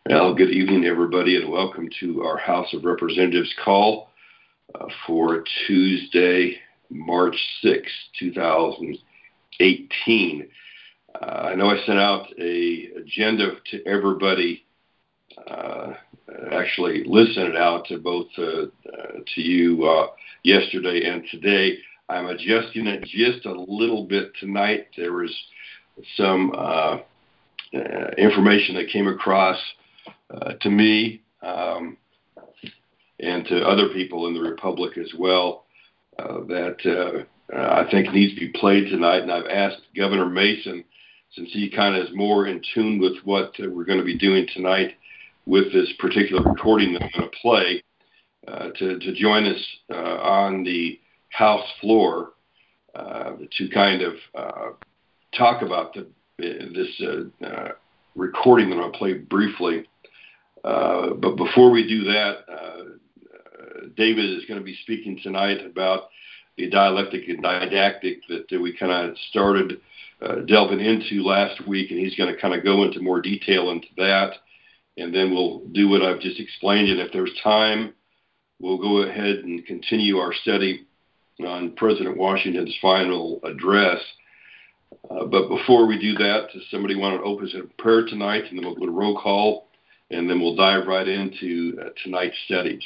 Well, good evening, everybody, and welcome to our House of Representatives call for Tuesday, March 6, 2018. I know I sent out an agenda to everybody. Actually, Liz sent it out to both to you yesterday and today. I'm adjusting it just a little bit tonight. There was some information that came across to me and to other people in the Republic as well that I think needs to be played tonight. And I've asked Governor Mason, since he kind of is more in tune with what we're going to be doing tonight with this particular recording that I'm going to play, to join us on the House floor to kind of talk about this recording that I'm going to play briefly. But before we do that, David is going to be speaking tonight about the dialectic and didactic that we kind of started delving into last week, and he's going to kind of go into more detail into that, and then we'll do what I've just explained, and if there's time, we'll go ahead and continue our study on President Washington's final address. But before we do that, does somebody want to open us in prayer tonight, and then we'll go to roll call, and then we'll dive right into tonight's studies.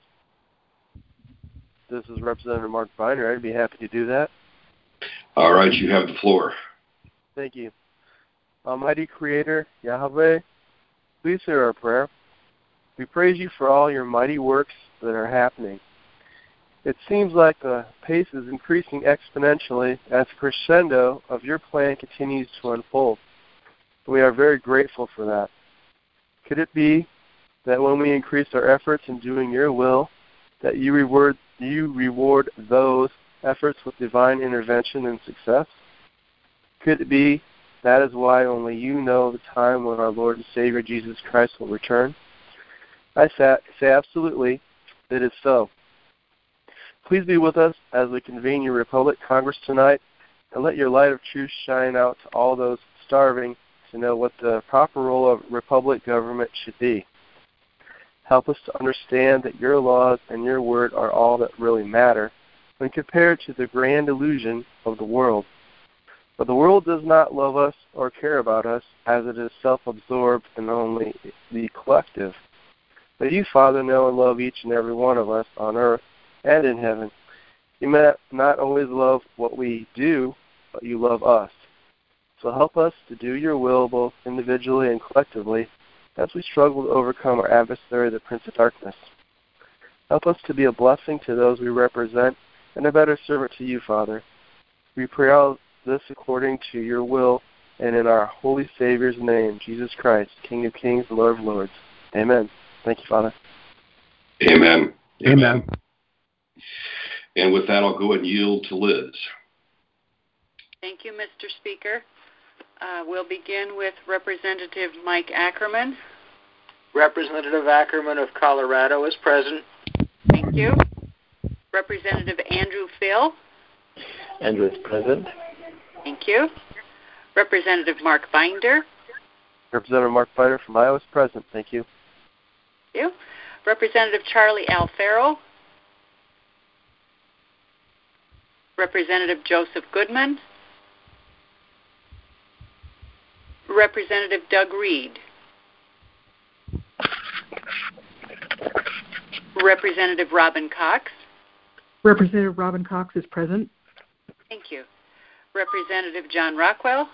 This is Representative Mark Viner. I'd be happy to do that. All right, you have the floor. Thank you. Almighty Creator, Yahweh, please hear our prayer. We praise you for all your mighty works that are happening. It seems like the pace is increasing exponentially as the crescendo of your plan continues to unfold. We are very grateful for that. Could it be that when we increase our efforts in doing your will, that you reward those efforts with divine intervention and success? Could it be that is why only you know the time when our Lord and Savior Jesus Christ will return? I say absolutely, it is so. Please be with us as we convene your Republic Congress tonight, and let your light of truth shine out to all those starving to know what the proper role of Republic government should be. Help us to understand that your laws and your word are all that really matter when compared to the grand illusion of the world. But the world does not love us or care about us, as it is self-absorbed and only the collective. But you, Father, know and love each and every one of us on earth and in heaven. You may not always love what we do, but you love us. So help us to do your will both individually and collectively as we struggle to overcome our adversary, the Prince of Darkness. Help us to be a blessing to those we represent and a better servant to you, Father. We pray all this according to your will and in our Holy Savior's name, Jesus Christ, King of Kings and Lord of Lords. Amen. Thank you, Father. Amen. Amen. And with that, I'll go ahead and yield to Liz. Thank you, Mr. Speaker. We'll begin with Representative Mike Ackerman. Representative Ackerman of Colorado is present. Thank you. Representative Andrew Phil. Andrew is present. Thank you. Representative Mark Binder. Representative Mark Binder from Iowa is present. Thank you. Thank you. Representative Charlie Alfaro. Representative Joseph Goodman. Representative Doug Reed. Representative Robin Cox. Representative Robin Cox is present. Thank you. Representative John Rockwell.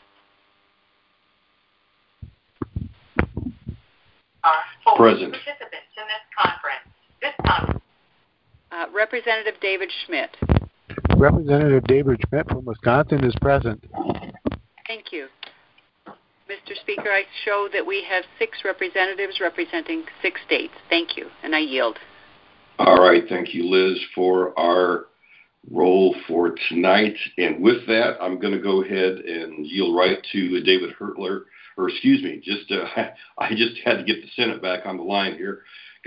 Present. Participants in this conference. Representative David Schmidt. Representative David Schmidt from Wisconsin is present. Thank you. Mr. Speaker, I show that we have 6 representatives representing 6 states. Thank you, and I yield. All right. Thank you, Liz, for our roll for tonight. And with that, I'm going to go ahead and yield right to David Hurtler. Or excuse me, I just had to get the Senate back on the line here.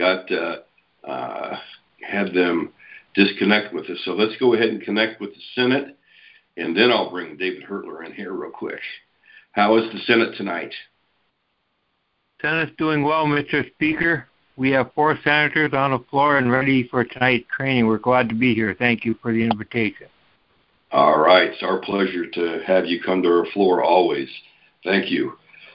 Had them disconnect with us. So let's go ahead and connect with the Senate, and then I'll bring David Hurtler in here real quick. How is the Senate tonight? Senate's doing well, Mr. Speaker. We have 4 senators on the floor and ready for tonight's training. We're glad to be here. Thank you for the invitation. All right. It's our pleasure to have you come to our floor always. Thank you.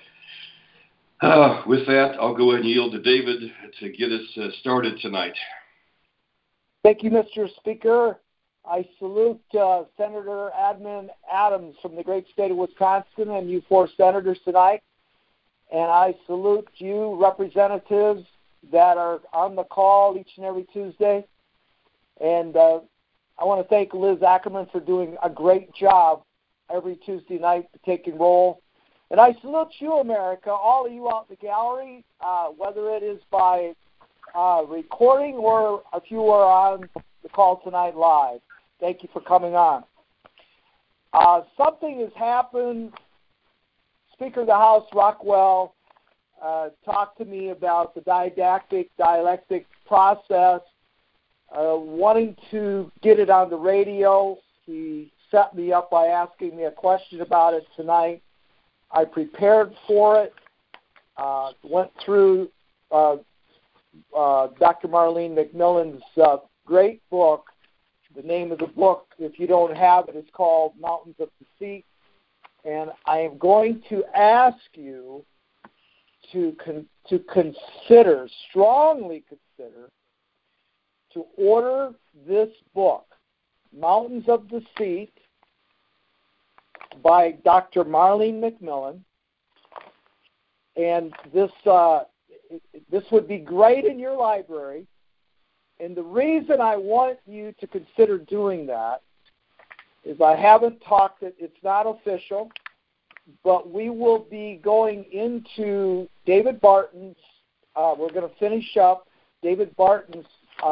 With that, I'll go ahead and yield to David to get us started tonight. Thank you, Mr. Speaker. I salute Senator Admin Adams from the great state of Wisconsin and you 4 senators tonight. And I salute you representatives that are on the call each and every Tuesday. And I want to thank Liz Ackerman for doing a great job every Tuesday night taking role. And I salute you, America, all of you out in the gallery, whether it is by recording or if you are on the call tonight live. Thank you for coming on. Something has happened. Speaker of the House, Rockwell, talked to me about the dialectic process, wanting to get it on the radio. He set me up by asking me a question about it tonight. I prepared for it, went through Dr. Marlene McMillan's great book. The name of the book, if you don't have it, is called Mountains of Deceit. And I am going to ask you to consider, strongly consider, to order this book, Mountains of Deceit, by Dr. Marlene McMillan. And this would be great in your library. And the reason I want you to consider doing that is I haven't talked it, it's not official, but we will be going into David Barton's, we're going to finish up David Barton's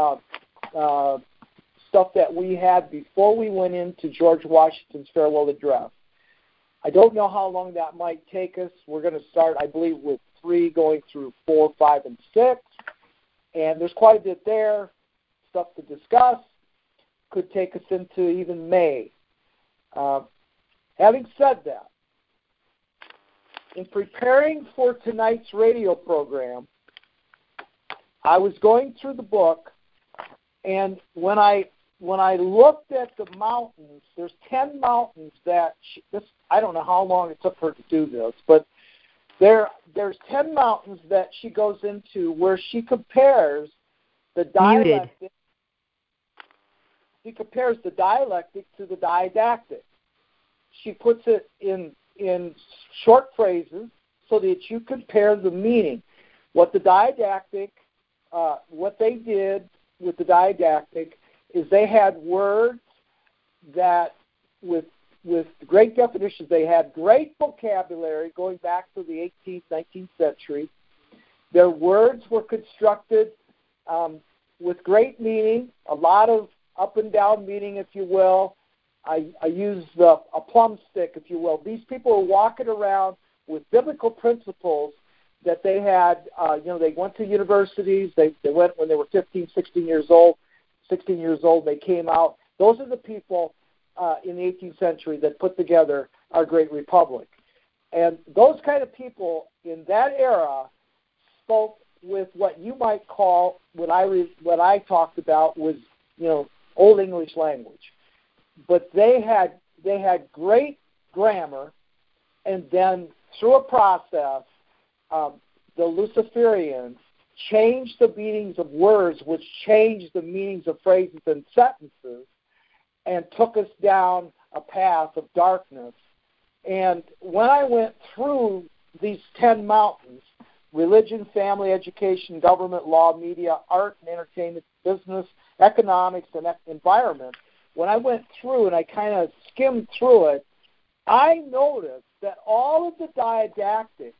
stuff that we had before we went into George Washington's farewell address. I don't know how long that might take us. We're going to start, I believe, with 3 going through 4, 5, and 6. And there's quite a bit there, stuff to discuss. Could take us into even May. Having said that, in preparing for tonight's radio program, I was going through the book, and when I looked at the mountains, there's 10 mountains that I don't know how long it took her to do this, but there's 10 mountains that she goes into where she compares the dialectic. She compares the dialectic to the didactic. She puts it in short phrases so that you compare the meaning. What the didactic, what they did with the didactic is they had words that with great definitions. They had great vocabulary going back to the 18th, 19th century. Their words were constructed with great meaning, a lot of up and down meaning, if you will. I use a plum stick, if you will. These people were walking around with biblical principles that they had. They went to universities. They went when they were 15, 16 years old. 16 years old, they came out. Those are the people in the 18th century that put together our great republic. And those kind of people in that era spoke with what you might call, what I talked about was, Old English language. But they had great grammar, and then through a process, the Luciferians changed the meanings of words, which changed the meanings of phrases and sentences, and took us down a path of darkness. And when I went through these 10 mountains, religion, family, education, government, law, media, art and entertainment, business, economics, and environment, when I went through and I kind of skimmed through it, I noticed that all of the didactic,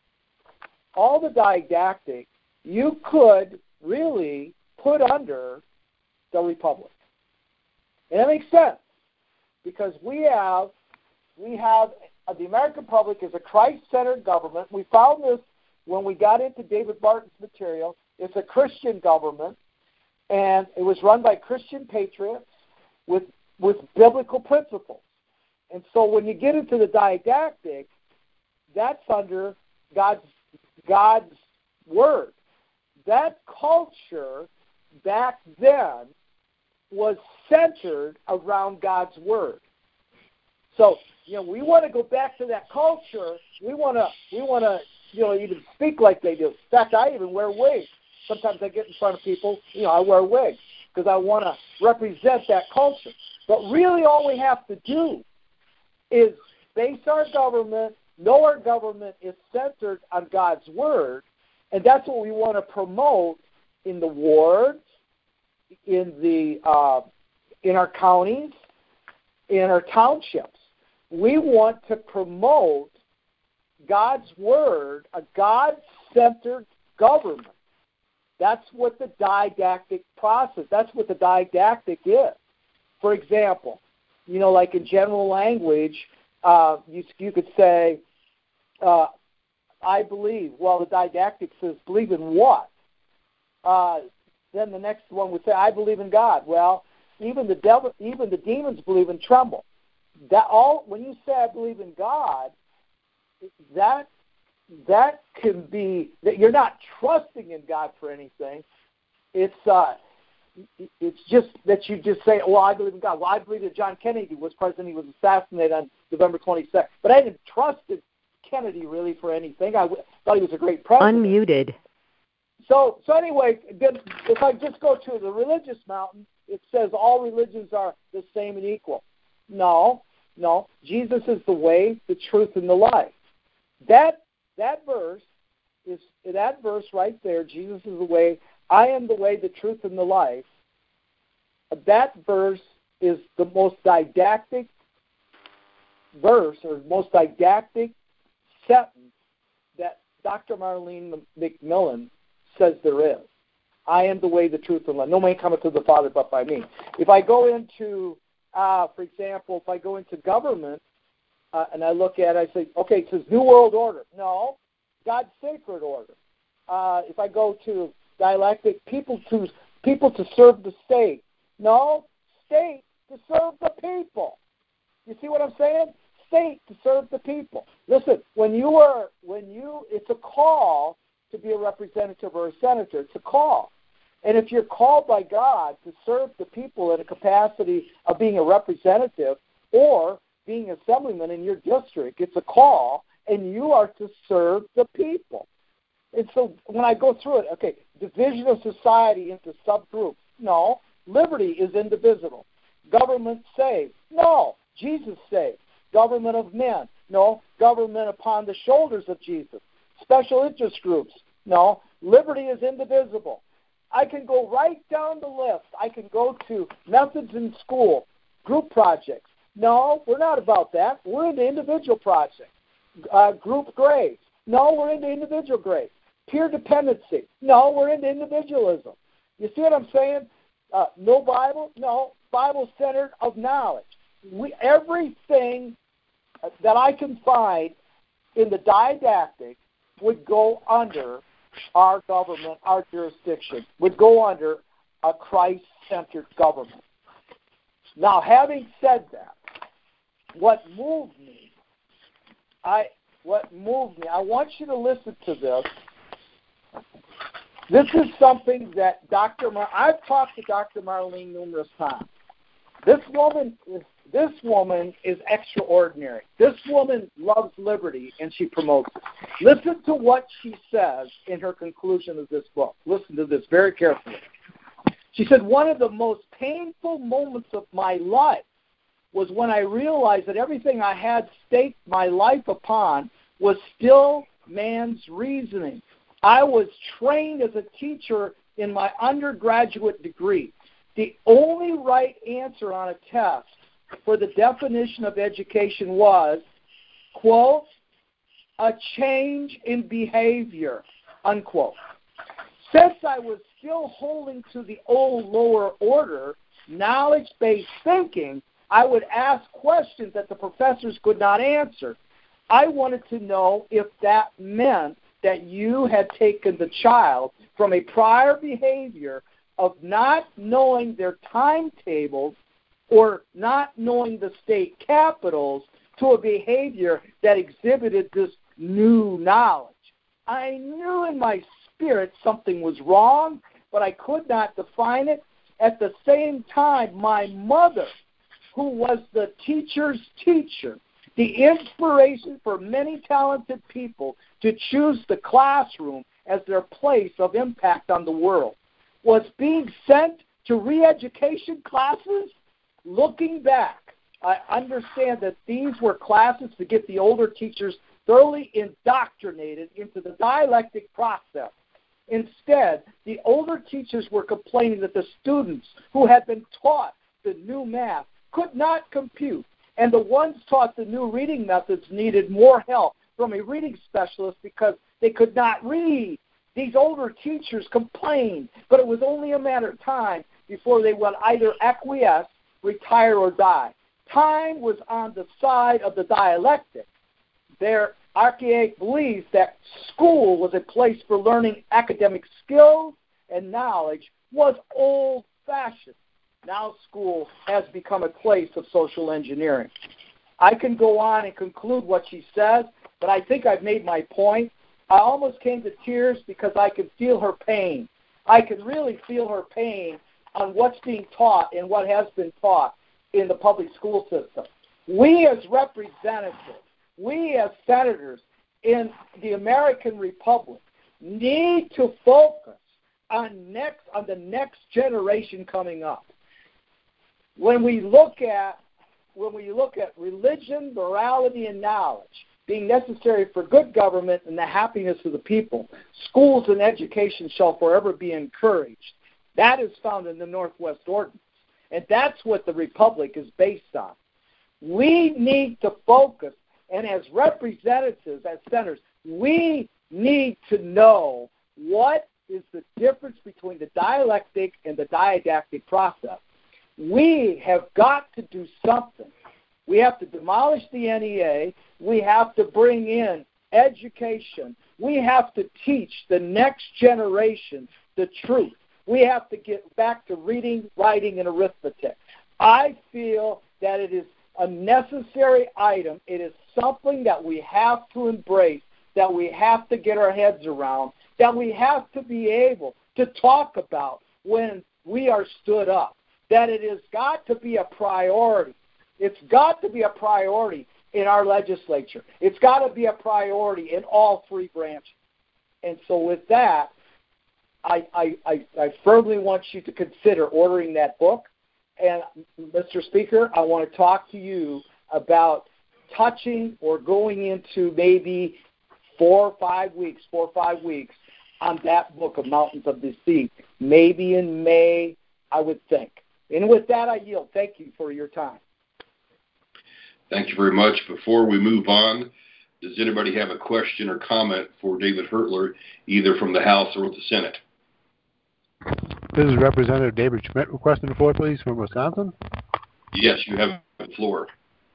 you could really put under the Republic. And that makes sense because we have the American Republic is a Christ-centered government. We found this when we got into David Barton's material. It's a Christian government, and it was run by Christian patriots with biblical principles. And so when you get into the didactic, that's under God's God's Word. That culture back then was centered around God's Word. So, we want to go back to that culture. We want to, even speak like they do. In fact, I even wear wigs. Sometimes I get in front of people, I wear wigs because I want to represent that culture. But really all we have to do is base our government, know our government is centered on God's Word, and that's what we want to promote in the wards, in our counties, in our townships. We want to promote God's Word, a God-centered government. That's what the didactic process, that's what the didactic is. For example, like in general language, you could say, I believe. Well, the didactic says, believe in what? Then the next one would say, I believe in God. Well, even the demons believe and tremble. When you say I believe in God, that can be that you're not trusting in God for anything. It's just that you just say, well, I believe in God. Well, I believe that John Kennedy was president. He was assassinated on November 22nd. But I didn't trust Kennedy really for anything. I thought he was a great president. Unmuted. So anyway, if I just go to the religious mountain, it says all religions are the same and equal. No. Jesus is the way, the truth, and the life. That verse right there, Jesus is the way, I am the way, the truth, and the life. That verse is the most didactic verse or most didactic sentence that Dr. Marlene McMillan says there is. I am the way, the truth, and life. No man cometh to the Father but by me. If I go into, for example, if I go into government and I look at it, I say, okay, it says New World Order. No, God's sacred order. If I go to dialectic, people to serve the state. No, state to serve the people. You see what I'm saying? State to serve the people. Listen, it's a call to be a representative or a senator. It's a call. And if you're called by God to serve the people in a capacity of being a representative or being an assemblyman in your district, it's a call, and you are to serve the people. And so when I go through it, okay, division of society into subgroups. No, liberty is indivisible. Government saved. No, Jesus saved. Government of men. No, government upon the shoulders of Jesus. Special interest groups. No, liberty is indivisible. I can go right down the list. I can go to methods in school, group projects. No, we're not about that. We're into individual projects. Group grades. No, we're into individual grades. Peer dependency. No, we're into individualism. You see what I'm saying? No Bible? No, Bible-centered of knowledge. Everything that I can find in the didactic would go under our government, our jurisdiction, would go under a Christ-centered government. Now, having said that, what moved me, I want you to listen to this. This is something that I've talked to Dr. Marlene numerous times. This woman is extraordinary. This woman loves liberty, and she promotes it. Listen to what she says in her conclusion of this book. Listen to this very carefully. She said, one of the most painful moments of my life was when I realized that everything I had staked my life upon was still man's reasoning. I was trained as a teacher in my undergraduate degree. The only right answer on a test for the definition of education was, quote, a change in behavior, unquote. Since I was still holding to the old lower order, knowledge-based thinking, I would ask questions that the professors could not answer. I wanted to know if that meant that you had taken the child from a prior behavior of not knowing their timetables or not knowing the state capitals to a behavior that exhibited this new knowledge. I knew in my spirit something was wrong, but I could not define it. At the same time, my mother, who was the teacher's teacher, the inspiration for many talented people to choose the classroom as their place of impact on the world, was being sent to re-education classes. Looking back, I understand that these were classes to get the older teachers thoroughly indoctrinated into the dialectic process. Instead, the older teachers were complaining that the students who had been taught the new math could not compute, and the ones taught the new reading methods needed more help from a reading specialist because they could not read. These older teachers complained, but it was only a matter of time before they would either acquiesce, retire, or die. Time was on the side of the dialectic. Their archaic belief that school was a place for learning academic skills and knowledge was old-fashioned. Now school has become a place of social engineering. I can go on and conclude what she says, but I think I've made my point. I almost came to tears because I could feel her pain. I can really feel her pain on what's being taught and what has been taught in the public school system. We as representatives, we as senators in the American Republic need to focus on the next generation coming up. When we look at religion, morality, and knowledge being necessary for good government and the happiness of the people, schools and education shall forever be encouraged. That is found in the Northwest Ordinance, and that's what the Republic is based on. We need to focus, and as representatives, as senators, we need to know what is the difference between the dialectic and the didactic process. We have got to do something. We have to demolish the NEA. We have to bring in education. We have to teach the next generation the truth. We have to get back to reading, writing, and arithmetic. I feel that it is a necessary item. It is something that we have to embrace, that we have to get our heads around, that we have to be able to talk about when we are stood up, that it has got to be a priority. It's got to be a priority in our legislature. It's got to be a priority in all three branches. And so with that, I firmly want you to consider ordering that book. And, Mr. Speaker, I want to talk to you about touching or going into maybe 4 or 5 weeks on that book of Mountains of Deceit, maybe in May, I would think. And with that, I yield. Thank you for your time. Thank you very much. Before we move on, does anybody have a question or comment for David Hertler, either from the House or the Senate? This is Representative David Schmidt requesting the floor, please, from Wisconsin. Yes, you have the floor.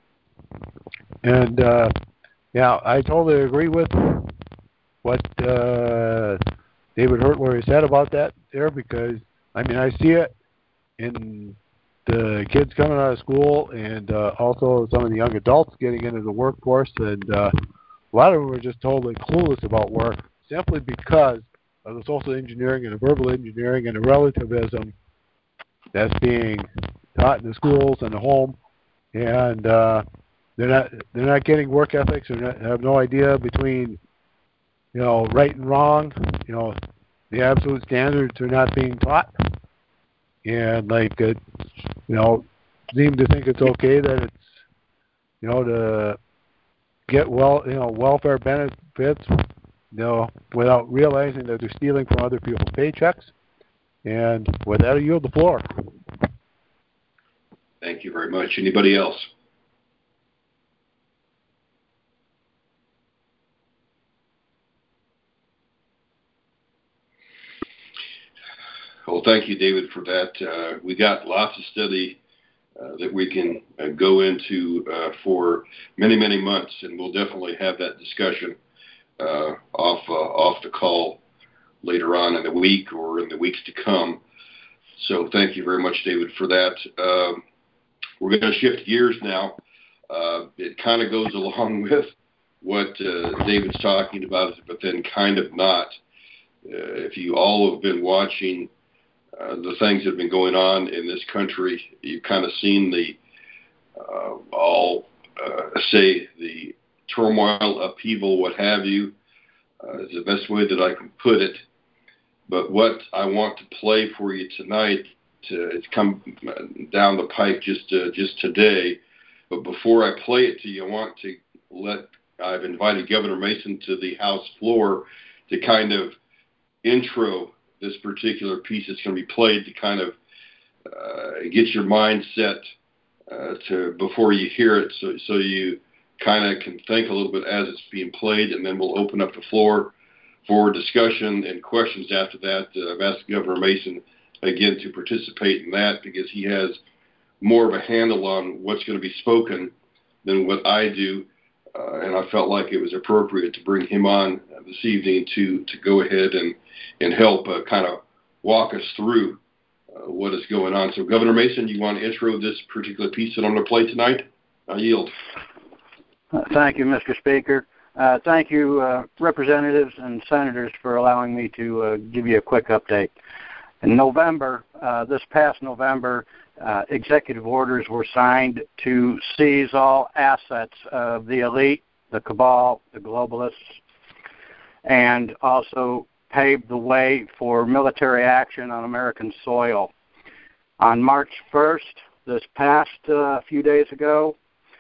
And, yeah, I totally agree with what David Hertler said about that there, because, I mean, I see it in the kids coming out of school and also some of the young adults getting into the workforce, and a lot of them are just totally clueless about work simply because of the social engineering and the verbal engineering and the relativism that's being taught in the schools and the home, and they're not getting work ethics, or have no idea between, you know, right and wrong. You know, the absolute standards are not being taught, and like you know, seem to think it's okay that it's, you know, to get welfare benefits, you know, without realizing that they're stealing from other people's paychecks. And with that, I yield the floor. Thank you very much. Anybody else? Well, thank you, David, for that. We got lots of study that we can go into for many, many months, and we'll definitely have that discussion off the call later on in the week or in the weeks to come. So thank you very much, David, for that. We're going to shift gears now. It kind of goes along with what David's talking about, but then kind of not. If you all have been watching the things that have been going on in this country, you've kind of seen the the turmoil, upheaval, what have you, is the best way that I can put it. But what I want to play for you tonight, it's come down the pike just today. But before I play it to you, I've invited Governor Mason to the House floor to kind of intro this particular piece that's going to be played to kind of get your mind set before you hear it, so you kind of can think a little bit as it's being played, and then we'll open up the floor for discussion and questions after that. I've asked Governor Mason again to participate in that because he has more of a handle on what's going to be spoken than what I do, and I felt like it was appropriate to bring him on this evening to go ahead and help kind of walk us through what is going on. So, Governor Mason, you want to intro this particular piece that I'm going to play tonight? I yield. Thank you, Mr. Speaker. Thank you, representatives and senators, for allowing me to give you a quick update. In November, this past November, executive orders were signed to seize all assets of the elite, the cabal, the globalists, and also paved the way for military action on American soil. On March 1st, this past few days ago,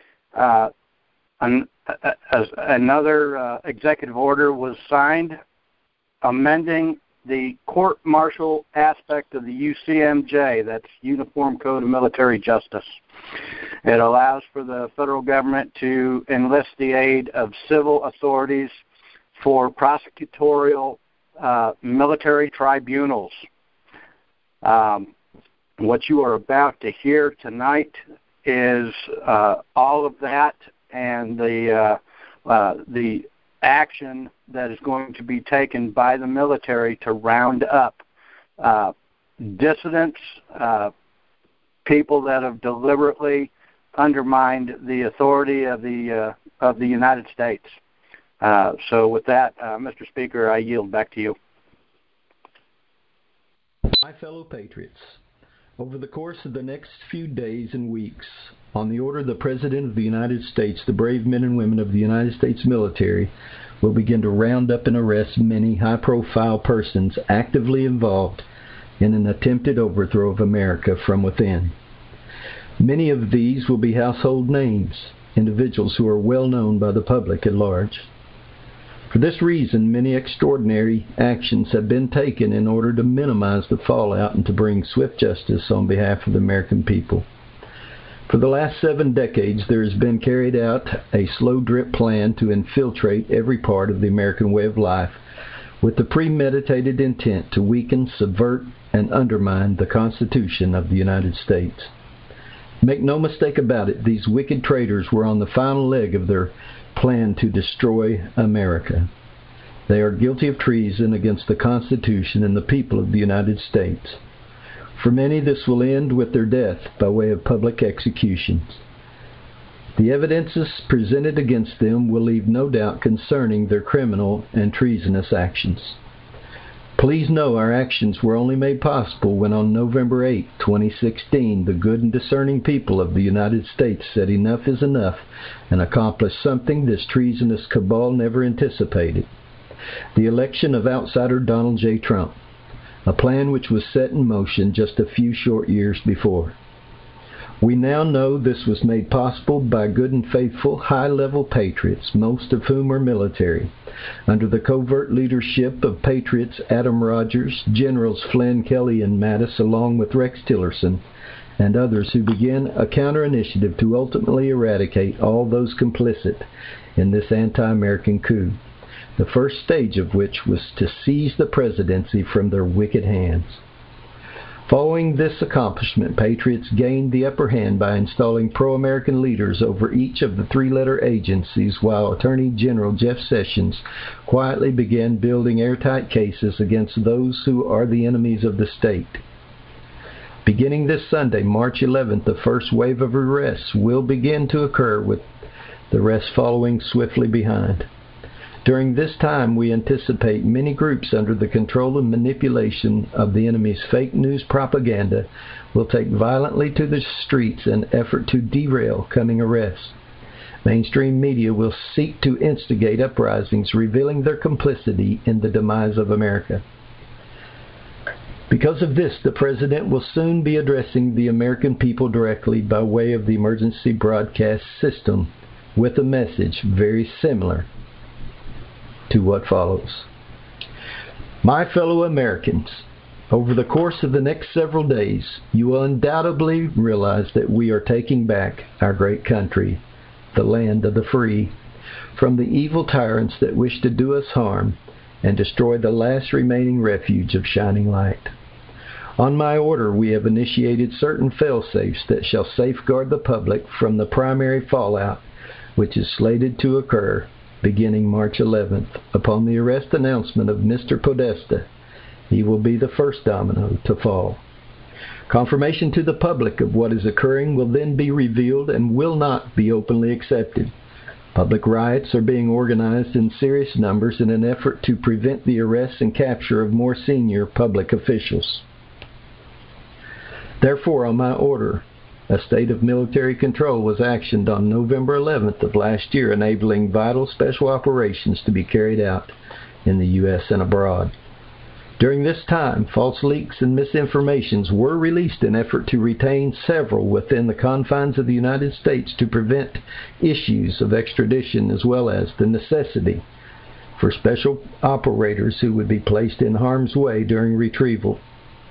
another executive order was signed amending the court-martial aspect of the UCMJ, that's Uniform Code of Military Justice. It allows for the federal government to enlist the aid of civil authorities for prosecutorial military tribunals. What you are about to hear tonight is all of that and the action that is going to be taken by the military to round up dissidents, people that have deliberately undermined the authority of the United States. So with that, Mr. Speaker, I yield back to you. My fellow patriots, over the course of the next few days and weeks, on the order of the President of the United States, the brave men and women of the United States military will begin to round up and arrest many high-profile persons actively involved in an attempted overthrow of America from within. Many of these will be household names, individuals who are well known by the public at large. For this reason, many extraordinary actions have been taken in order to minimize the fallout and to bring swift justice on behalf of the American people. For the last 7 decades, there has been carried out a slow-drip plan to infiltrate every part of the American way of life with the premeditated intent to weaken, subvert, and undermine the Constitution of the United States. Make no mistake about it, these wicked traitors were on the final leg of their plan to destroy America. They are guilty of treason against the Constitution and the people of the United States. For many, this will end with their death by way of public executions. The evidences presented against them will leave no doubt concerning their criminal and treasonous actions. Please know our actions were only made possible when on November 8, 2016, the good and discerning people of the United States said enough is enough and accomplished something this treasonous cabal never anticipated: the election of outsider Donald J. Trump, a plan which was set in motion just a few short years before. We now know this was made possible by good and faithful, high-level patriots, most of whom are military, under the covert leadership of patriots Adam Rogers, Generals Flynn, Kelly, and Mattis, along with Rex Tillerson, and others who began a counter-initiative to ultimately eradicate all those complicit in this anti-American coup, the first stage of which was to seize the presidency from their wicked hands. Following this accomplishment, patriots gained the upper hand by installing pro-American leaders over each of the 3-letter agencies, while Attorney General Jeff Sessions quietly began building airtight cases against those who are the enemies of the state. Beginning this Sunday, March 11th, the first wave of arrests will begin to occur with the rest following swiftly behind. During this time, we anticipate many groups under the control and manipulation of the enemy's fake news propaganda will take violently to the streets in effort to derail coming arrests. Mainstream media will seek to instigate uprisings, revealing their complicity in the demise of America. Because of this, the President will soon be addressing the American people directly by way of the emergency broadcast system with a message very similar to what follows. My fellow Americans, over the course of the next several days, you will undoubtedly realize that we are taking back our great country, the land of the free, from the evil tyrants that wish to do us harm and destroy the last remaining refuge of shining light. On my order, we have initiated certain fail-safes that shall safeguard the public from the primary fallout, which is slated to occur beginning March 11th, upon the arrest announcement of Mr. Podesta. He will be the first domino to fall. Confirmation to the public of what is occurring will then be revealed and will not be openly accepted. Public riots are being organized in serious numbers in an effort to prevent the arrest and capture of more senior public officials. Therefore, on my order, a state of military control was actioned on November 11th of last year, enabling vital special operations to be carried out in the U.S. and abroad. During this time, false leaks and misinformations were released in effort to retain several within the confines of the United States to prevent issues of extradition, as well as the necessity for special operators who would be placed in harm's way during retrieval.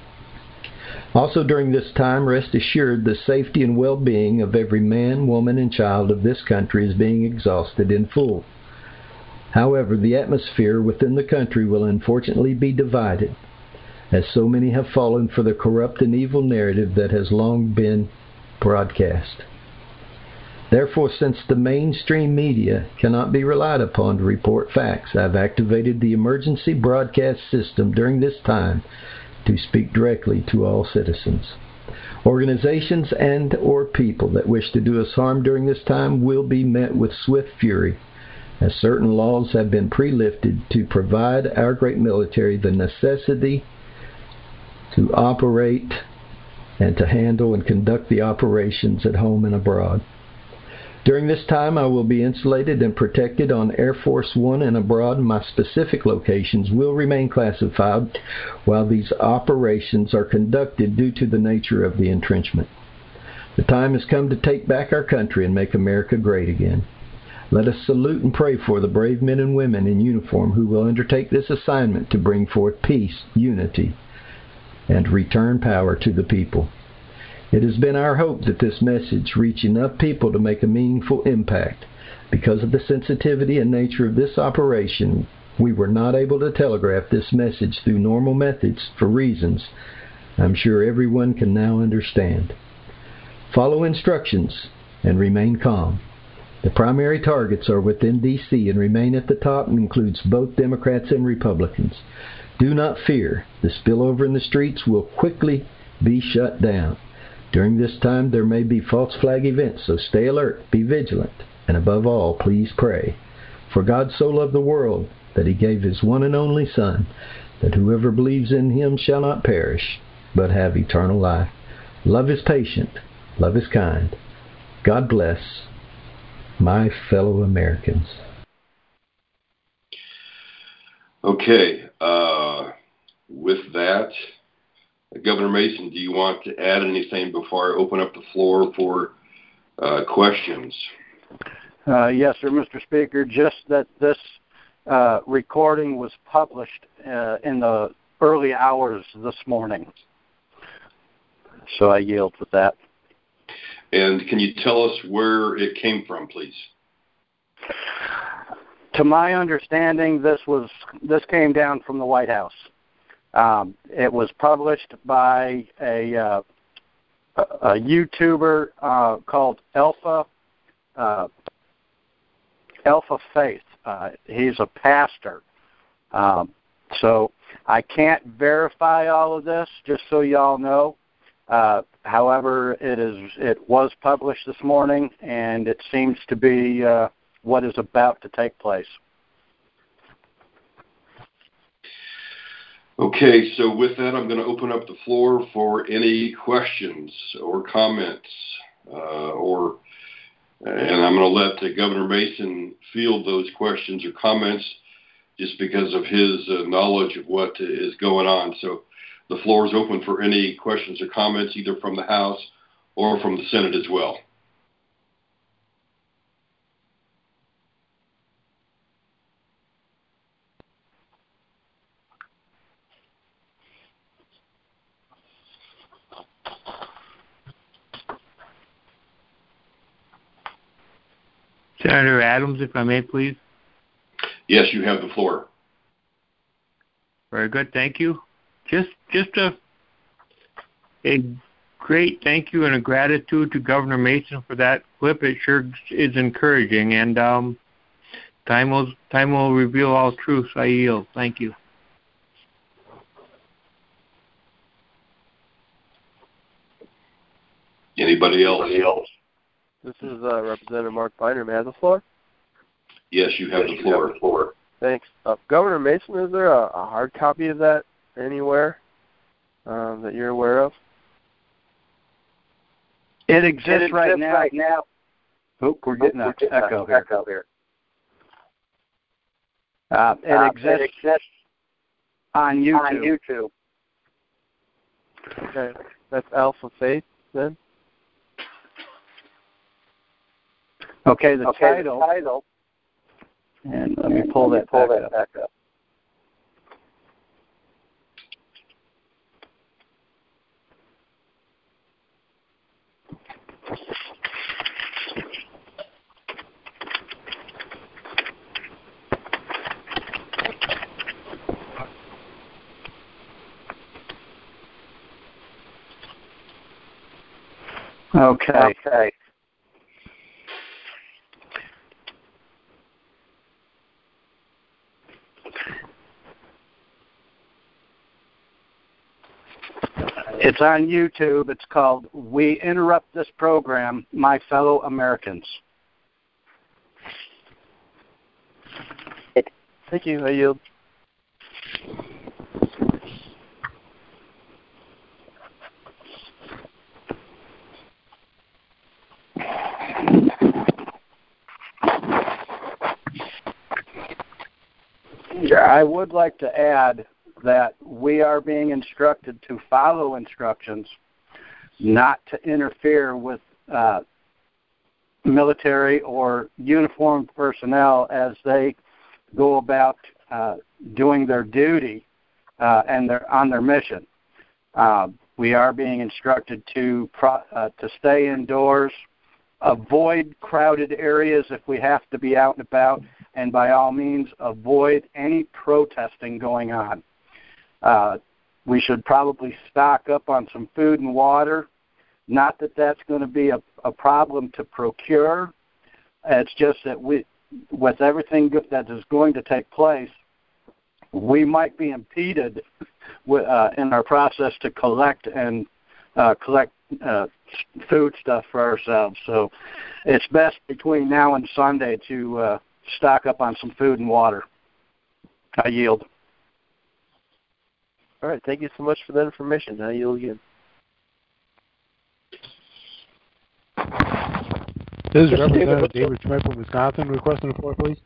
Also during this time, rest assured, the safety and well-being of every man, woman, and child of this country is being exhausted in full. However, the atmosphere within the country will unfortunately be divided, as so many have fallen for the corrupt and evil narrative that has long been broadcast. Therefore, since the mainstream media cannot be relied upon to report facts, I have activated the emergency broadcast system during this time to speak directly to all citizens. Organizations and or people that wish to do us harm during this time will be met with swift fury, as certain laws have been pre-lifted to provide our great military the necessity to operate and to handle and conduct the operations at home and abroad. During this time, I will be insulated and protected on Air Force One and abroad. My specific locations will remain classified while these operations are conducted due to the nature of the entrenchment. The time has come to take back our country and make America great again. Let us salute and pray for the brave men and women in uniform who will undertake this assignment to bring forth peace, unity, and return power to the people. It has been our hope that this message reach enough people to make a meaningful impact. Because of the sensitivity and nature of this operation, we were not able to telegraph this message through normal methods for reasons I'm sure everyone can now understand. Follow instructions and remain calm. The primary targets are within D.C. and remain at the top and includes both Democrats and Republicans. Do not fear. The spillover in the streets will quickly be shut down. During this time, there may be false flag events, so stay alert, be vigilant, and above all, please pray. For God so loved the world that He gave His one and only Son, that whoever believes in Him shall not perish, but have eternal life. Love is patient. Love is kind. God bless my fellow Americans. Okay. With that, Governor Mason, do you want to add anything before I open up the floor for questions? Yes, sir, Mr. Speaker. Just that this recording was published in the early hours this morning. So I yield with that. And can you tell us where it came from, please? To my understanding, this came down from the White House. It was published by a YouTuber called Alpha Faith. He's a pastor. So I can't verify all of this, just so y'all know. However, it was published this morning, and it seems to be what is about to take place. Okay, so with that, I'm going to open up the floor for any questions or comments, and I'm going to let Governor Mason field those questions or comments just because of his knowledge of what is going on. So the floor is open for any questions or comments, either from the House or from the Senate as well. Senator Adams, if I may, please. Yes, you have the floor. Very good, thank you. Just a great thank you and a gratitude to Governor Mason for that clip. It sure is encouraging, and time will reveal all truths. I yield. Thank you. Anybody else? This is Representative Mark Binder. May I have the floor? Yes, you have the floor. Thanks. Governor Mason, is there a hard copy of that anywhere that you're aware of? It exists right now. Oh, we're getting an echo here. It exists on YouTube. Okay. That's Alpha Faith, then? Okay, the title. And let me pull that back up. Okay. It's on YouTube. It's called "We Interrupt This Program, My Fellow Americans." Thank you. I yield. I would like to add that we are being instructed to follow instructions, not to interfere with military or uniformed personnel as they go about doing their duty and on their mission. We are being instructed to stay indoors, avoid crowded areas if we have to be out and about, and by all means avoid any protesting going on. We should probably stock up on some food and water. Not that that's going to be a problem to procure. It's just that with everything that is going to take place, we might be impeded in our process to collect food stuff for ourselves. So it's best between now and Sunday to stock up on some food and water. I yield. All right. Thank you so much for that information. I yield again. This is Representative David Schmidt from Wisconsin. Requesting the floor, please.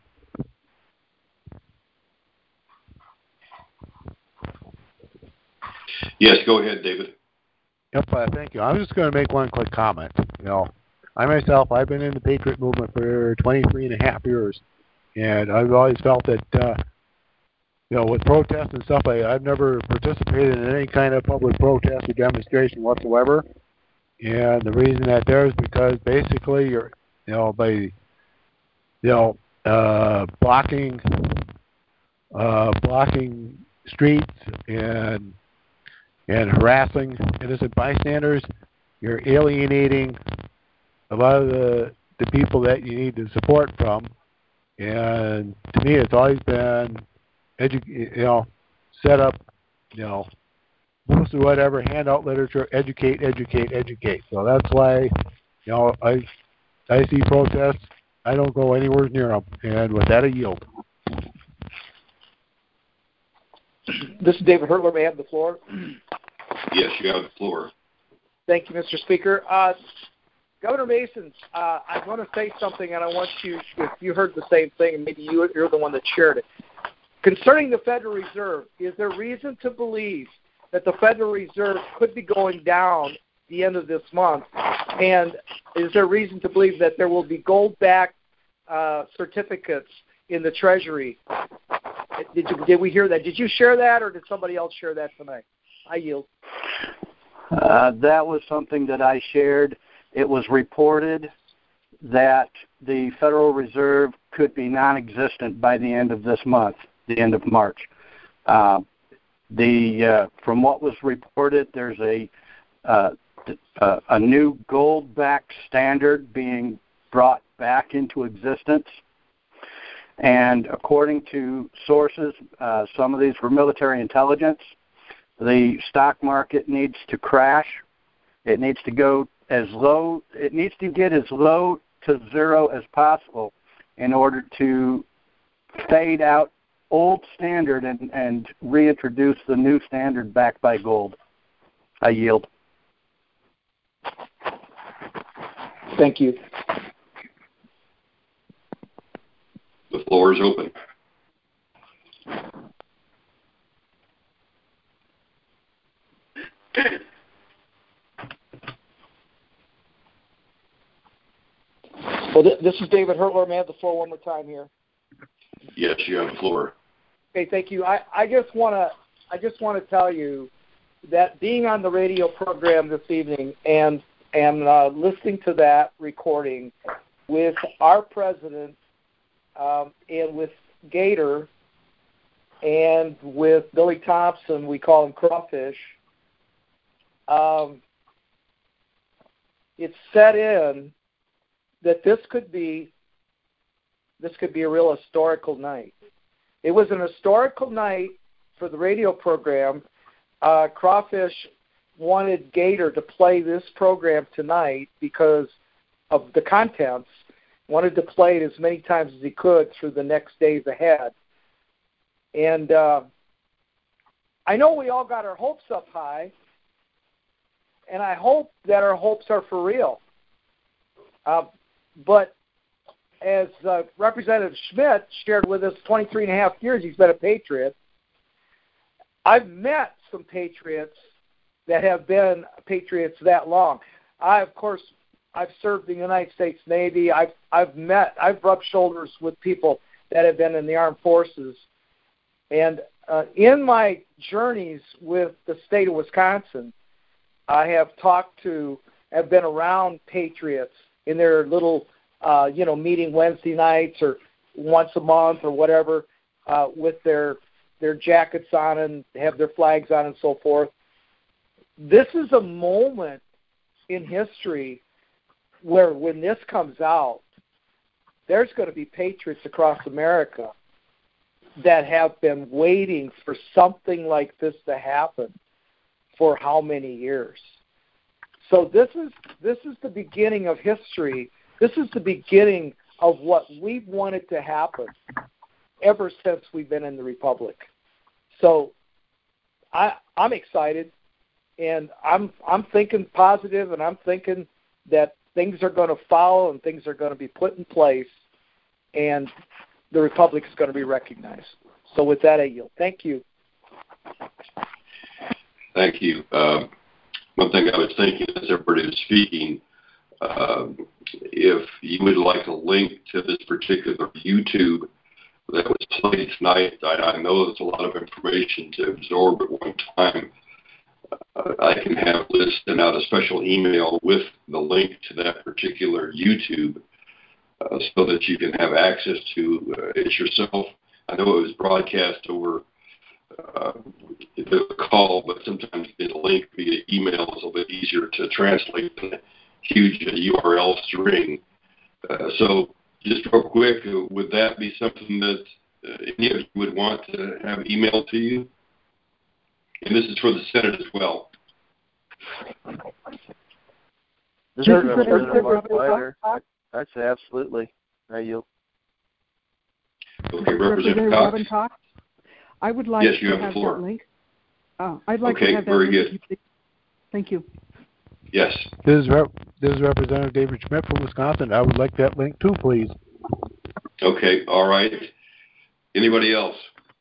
Yes, go ahead, David. Yep, thank you. I'm just going to make one quick comment. I myself, I've been in the Patriot movement for 23 and a half years, and I've always felt that, with protests and stuff, I've never participated in any kind of public protest or demonstration whatsoever. And the reason that there is because basically you're, by, blocking streets and harassing innocent bystanders, you're alienating a lot of the people that you need the support from. And to me, it's always been set up, booths or whatever, hand out literature, educate. So that's why, I see protests. I don't go anywhere near them. And with that, I yield. This is David Hurtler. May I have the floor? Yes, you have the floor. Thank you, Mr. Speaker. Governor Mason, I want to say something, and I want you, if you heard the same thing, and maybe you're the one that shared it. Concerning the Federal Reserve, is there reason to believe that the Federal Reserve could be going down the end of this month? And is there reason to believe that there will be gold-backed certificates in the Treasury? Did we hear that? Did you share that, or did somebody else share that tonight? I yield. That was something that I shared. It was reported that the Federal Reserve could be non-existent by the end of this month, the end of March. From what was reported, there's a new gold-backed standard being brought back into existence. And according to sources, some of these were military intelligence, the stock market needs to crash. It needs to go as low. It needs to get as low to zero as possible in order to fade out old standard and reintroduce the new standard backed by gold. I yield. Thank you. The floor is open. Well, this is David Hurtler. May I have the floor one more time here? Yes, you have the floor. Okay, thank you. I just want to tell you that being on the radio program this evening and listening to that recording with our president and with Gator and with Billy Thompson, we call him Crawfish, it's set in that this could be a real historical night. It was an historical night for the radio program. Crawfish wanted Gator to play this program tonight because of the contents, wanted to play it as many times as he could through the next days ahead. And I know we all got our hopes up high, and I hope that our hopes are for real. But as Representative Schmidt shared with us, 23 and a half years he's been a patriot. I've met some patriots that have been patriots that long. I've served in the United States Navy. I've rubbed shoulders with people that have been in the armed forces. And in my journeys with the state of Wisconsin, I have been around patriots in their little, meeting Wednesday nights or once a month or whatever, with their jackets on and have their flags on and so forth. This is a moment in history where when this comes out, there's going to be patriots across America that have been waiting for something like this to happen for how many years. So this is the beginning of history. This is the beginning of what we've wanted to happen ever since we've been in the Republic. So I'm excited, and I'm thinking positive, and I'm thinking that things are going to follow and things are going to be put in place, and the Republic is going to be recognized. So with that, I yield. Thank you. Thank you. One thing I was thinking as everybody was speaking, if you would like a link to this particular YouTube that was played tonight, I know it's a lot of information to absorb at one time. I can have Liz send out a special email with the link to that particular YouTube so that you can have access to it yourself. I know it was broadcast over the call, but sometimes the link via email is a little bit easier to translate than a huge URL string. So just real quick, would that be something that any of you would want to have emailed to you? And this is for the Senate as well. This is Representative Mark Miner. I'd say absolutely. I yield. Okay, Representative Cox. Robin Cox. I would like Yes, you to have the have floor. that link. I'd like Okay, to have that very link. good. Thank you. Yes. This is Representative David Schmidt from Wisconsin. I would like that link too, please. Okay, all right. Anybody else?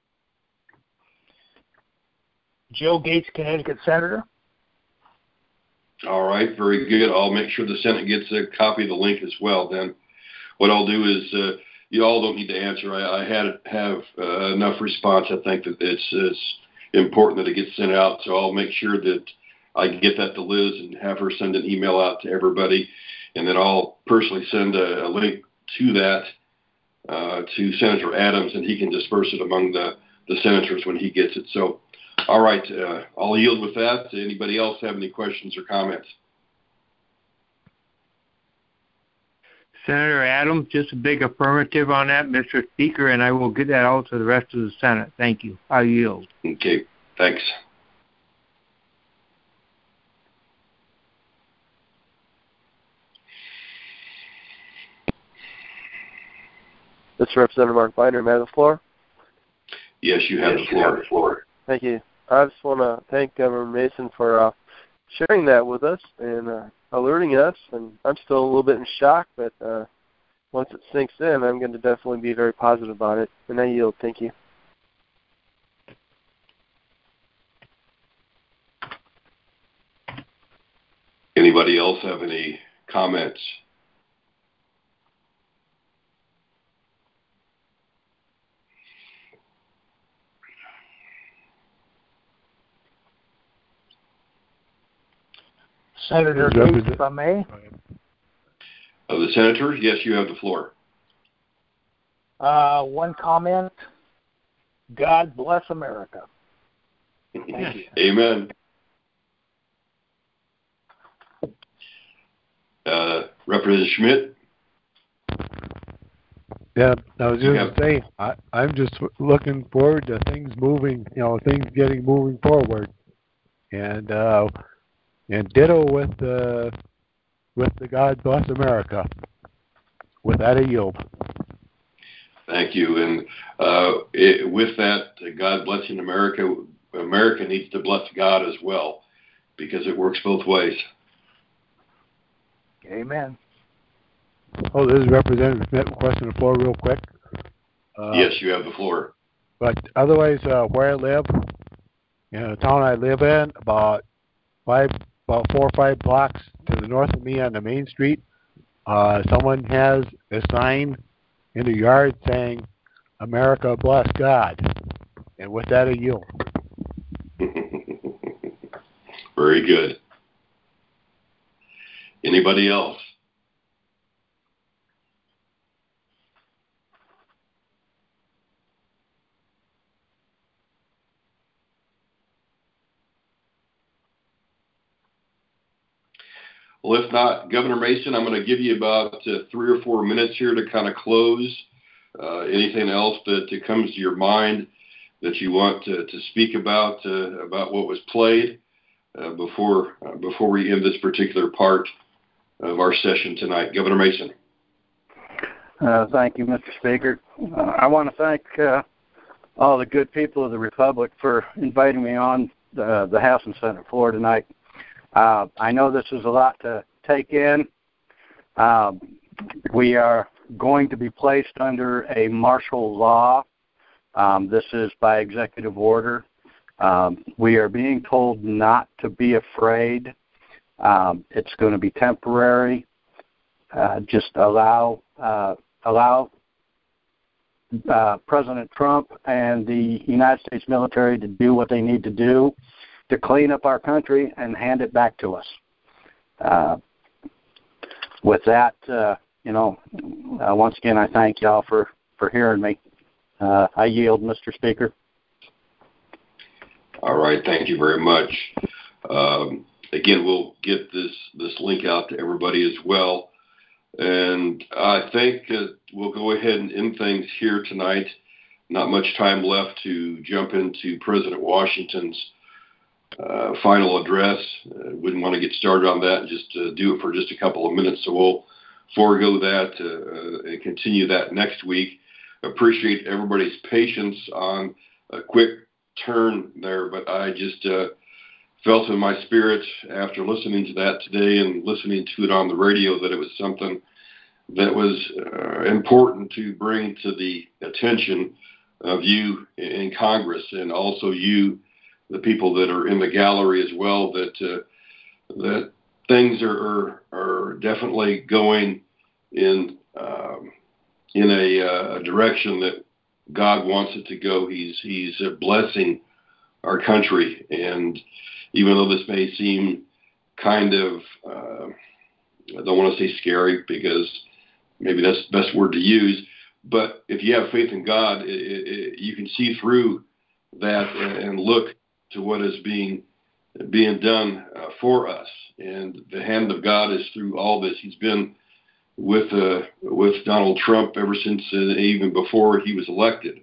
Joe Gates, Connecticut Senator. All right, very good. I'll make sure the Senate gets a copy of the link as well. Then what I'll do is you all don't need to answer. I have enough response. I think that it's important that it gets sent out, so I'll make sure that I can get that to Liz and have her send an email out to everybody, and then I'll personally send a link to that to Senator Adams, and he can disperse it among the senators when he gets it. So, all right, I'll yield with that. Anybody else have any questions or comments? Senator Adams, just a big affirmative on that, Mr. Speaker, and I will get that out to the rest of the Senate. Thank you. I yield. Okay, thanks. This is Representative Mark Binder. May I have the floor? Yes, you have the floor. Thank you. I just want to thank Governor Mason for sharing that with us and alerting us. And I'm still a little bit in shock, but once it sinks in, I'm going to definitely be very positive about it. And I yield. Thank you. Anybody else have any comments? Senator Gates, if I may. The Senator, yes, you have the floor. One comment. God bless America. Thank you. Amen. Representative Schmidt? Yeah, I was just going to say, I'm just looking forward to things moving, things moving forward. And ditto with the God bless America. With that, I yield. Thank you. And with that, God blessing America, America needs to bless God as well, because it works both ways. Amen. Oh, this is Representative Schmidt requesting the floor real quick. Yes, you have the floor. But otherwise, where I live, the town I live in, about 4 or 5 blocks to the north of me on the main street, someone has a sign in the yard saying, America bless God. And with that, I yield. Very good. Anybody else? Well, if not, Governor Mason, I'm going to give you about 3 or 4 minutes here to kind of close. Anything else that comes to your mind that you want to speak about what was played before we end this particular part of our session tonight? Governor Mason. Thank you, Mr. Speaker. I want to thank all the good people of the Republic for inviting me on the House and Senate floor tonight. I know this is a lot to take in. We are going to be placed under a martial law. This is by executive order. We are being told not to be afraid. It's going to be temporary. Just allow President Trump and the United States military to do what they need to do to clean up our country and hand it back to us. With that, once again, I thank y'all for hearing me. I yield, Mr. Speaker. All right, thank you very much. Again, we'll get this link out to everybody as well. And I think we'll go ahead and end things here tonight. Not much time left to jump into President Washington's final address. Wouldn't want to get started on that and just do it for just a couple of minutes, so we'll forego that and continue that next week. Appreciate everybody's patience on a quick turn there, but I just felt in my spirit after listening to that today and listening to it on the radio that it was something that was important to bring to the attention of you in Congress, and also you, the people that are in the gallery as well, that that things are definitely going in a direction that God wants it to go. He's blessing our country, and even though this may seem kind of I don't want to say scary, because maybe that's the best word to use, but if you have faith in God, you can see through that and look to what is being done for us. And the hand of God is through all this. He's been with Donald Trump ever since, even before he was elected.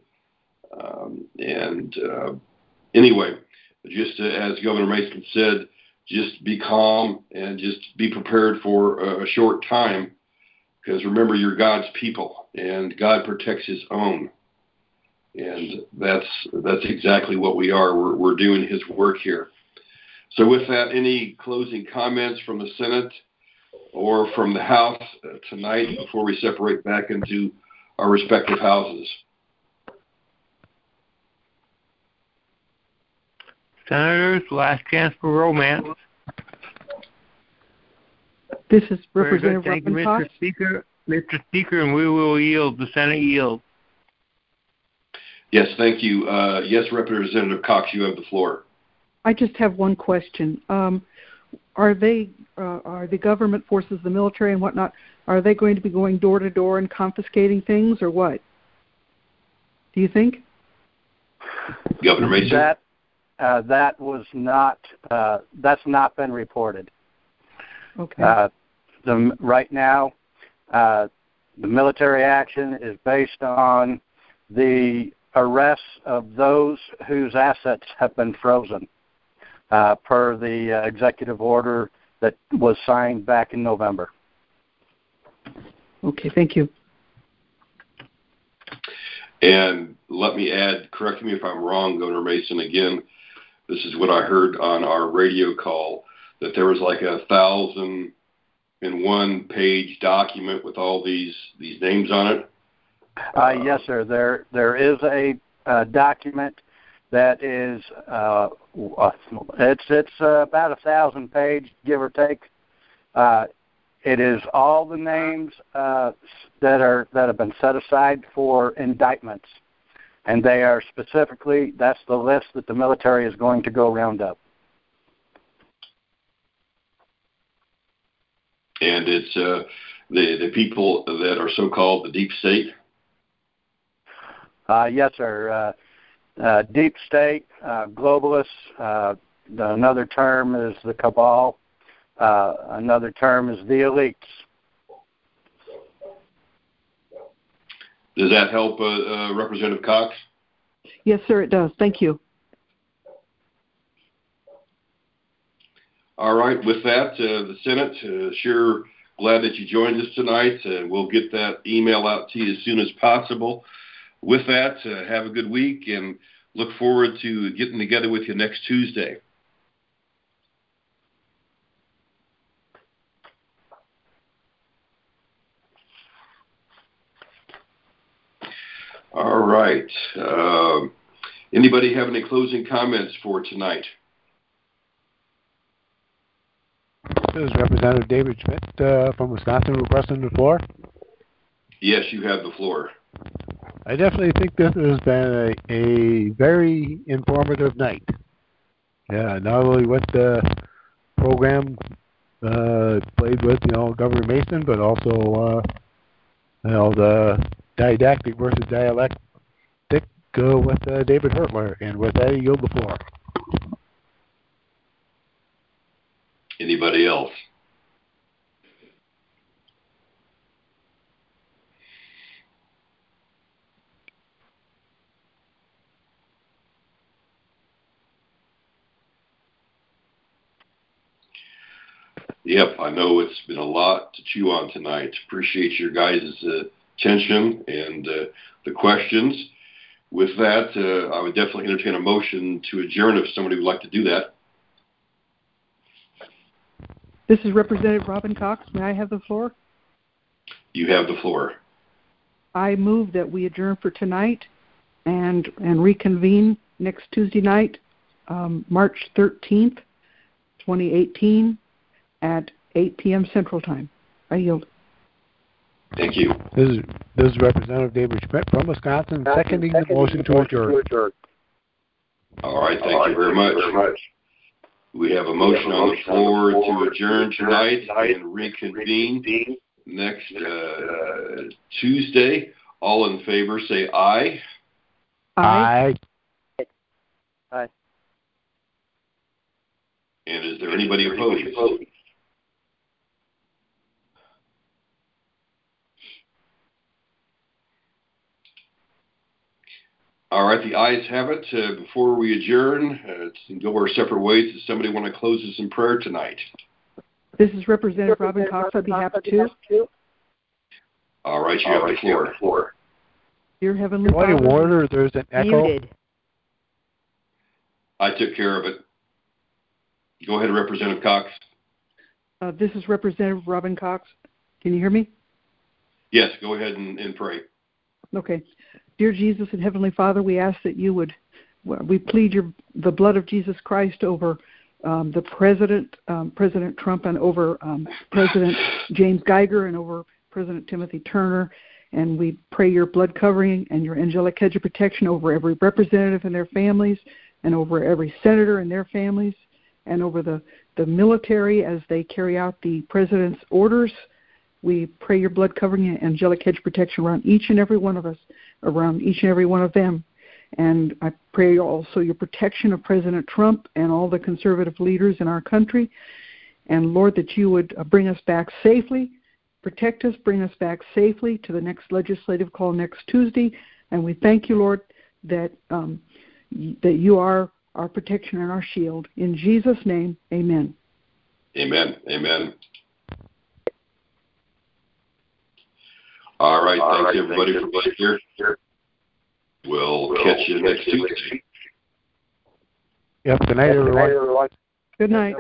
Anyway, just as Governor Mason said, just be calm and just be prepared for a short time, because remember, you're God's people, and God protects his own. And that's exactly what we are. We're doing his work here. So with that, any closing comments from the Senate or from the House tonight before we separate back into our respective houses? Senators, last chance for romance. This is Representative Thank you, Robin Mr. Speaker. Mr. Speaker, and we will yield. The Senate yields. Yes, thank you. Yes, Representative Cox, you have the floor. I just have one question. Are the government forces, the military and whatnot, are they going to be going door to door and confiscating things, or what? Do you think? Governor Mason? That was not. That's not been reported. Okay. Right now, the military action is based on the arrests of those whose assets have been frozen, per the executive order that was signed back in November. Okay, thank you. And let me add, correct me if I'm wrong, Governor Mason, again, this is what I heard on our radio call, that there was like 1,001-page document with all these names on it. Yes, sir. There is a document that is it's about 1,000-page, give or take. It is all the names that have been set aside for indictments, and they are specifically, that's the list that the military is going to go round up. And it's the people that are so-called the deep state? Yes, sir. Deep state, globalists, another term is the cabal, another term is the elites. Does that help, Representative Cox? Yes, sir, it does. Thank you. All right. With that, the Senate, sure glad that you joined us tonight. We'll get that email out to you as soon as possible. With that, have a good week and look forward to getting together with you next Tuesday. All right. Anybody have any closing comments for tonight? This is Representative David Schmidt from Wisconsin requesting the floor. Yes, you have the floor. I definitely think this has been a very informative night. Yeah, not only with the program played with, Governor Mason, but also, the didactic versus dialectic with David Hurtler. And with that, I yield the floor. Anybody else? Yep, I know it's been a lot to chew on tonight. Appreciate your guys' attention and the questions. With that, I would definitely entertain a motion to adjourn if somebody would like to do that. This is Representative Robin Cox. May I have the floor? You have the floor. I move that we adjourn for tonight and reconvene next Tuesday night, March 13th, 2018, at 8 p.m. Central Time. I yield. Thank you. This is Representative David Schmidt from Wisconsin, seconding the motion to adjourn. All right, thank you very much. We have a motion on the floor to adjourn tonight and reconvene next Tuesday. All in favor, say aye. Aye. Aye. And is there anybody opposed? All right, the ayes have it. Before we adjourn and go our separate ways, does somebody want to close us in prayer tonight? This is Representative Robin Cox. I'd be happy to. All right, you have the floor. Dear Heavenly Point of Father, order, there's an echo. Muted. I took care of it. Go ahead, Representative Cox. This is Representative Robin Cox. Can you hear me? Yes, go ahead and pray. Okay. Dear Jesus and Heavenly Father, we ask that you would, we plead the blood of Jesus Christ over the President Trump, and over President James Geiger, and over President Timothy Turner. And we pray your blood covering and your angelic hedge of protection over every representative and their families, and over every senator and their families, and over the military as they carry out the President's orders. We pray your blood covering and angelic hedge protection around each and every one of us, around each and every one of them. And I pray also your protection of President Trump and all the conservative leaders in our country. And Lord, that you would bring us back safely, protect us, bring us back safely to the next legislative call next Tuesday. And we thank you, Lord, that you are our protection and our shield. In Jesus' name, amen. Amen. Amen. All right. Thanks, everybody, for being here. We'll catch you next Tuesday. Yep. Good night, everyone. Good night.